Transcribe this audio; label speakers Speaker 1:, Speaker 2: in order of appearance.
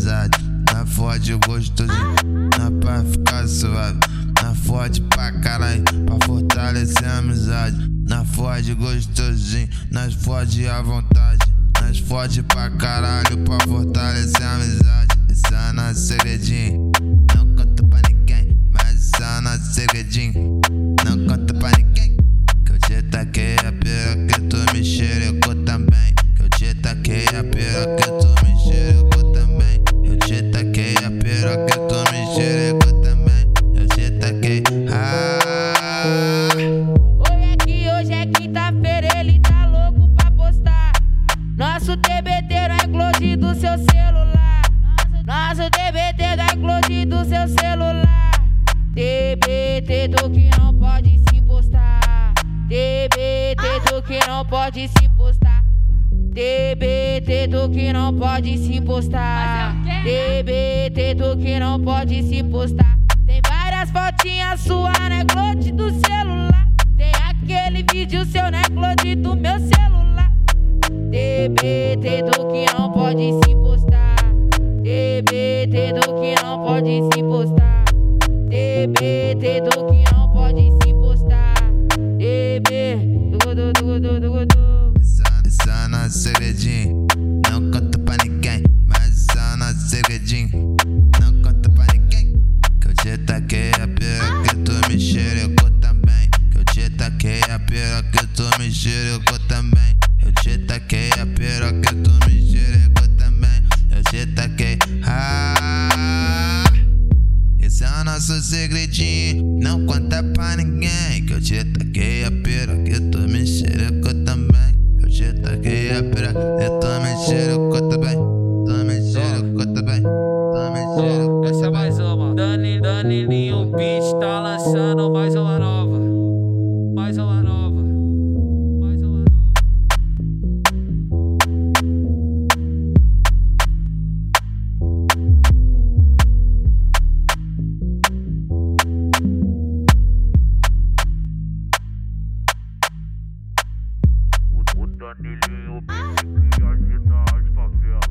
Speaker 1: amizade. Na fode gostosinho, na pra ficar suave. Na fode pra caralho, pra fortalecer a amizade. Na fode gostosinho, nas fode à vontade. Nas fode pra caralho, pra fortalecer a amizade. Isso é nosso segredinho, não conta pra ninguém. Mas isso é nosso segredinho, não conta pra ninguém. Que eu te taquei a pira que tu me xerecou também. Que eu te taquei a pira que tu me xerecou também. Eu te taquei a pira que tu me xerecou também. Eu te taquei.
Speaker 2: Hoje é quinta-feira, ele tá louco pra postar. Nosso TBT não é close do seu celular. Nosso TBT não é close do seu celular. TBT do que não pode se postar. TBT do que não pode se postar. TBT do que não pode se postar. TBT do que não pode se postar. Tem várias fotinhas suas, né, close do celular. Tem aquele vídeo seu, né, close do meu celular. TBT do que não pode se postar. TBT do que não pode se postar. TBT do que não pode se postar.
Speaker 1: Isso é nosso segredinho, não conta pra ninguém. Mas isso é nosso segredinho, não conta pra ninguém. Que eu te taquei a pira que tu me xerecou também. Que eu te taquei a pira que tu me xerecou também. Eu te taquei a pira que tu me xerecou também. Eu te taquei. Esse é o nosso segredinho, não conta pra ninguém. Que eu te taquei a pira que tu me xerecou também. Eu te taquei a pira que tu me xerecou também. Tu me xerecou também. Tu me xerecou.
Speaker 3: Essa é mais uma. Danilinho Beat tá lançando mais uma nova. Mais uma nova. Mais uma nova.
Speaker 4: O Danilinho Beat que agita as favelas.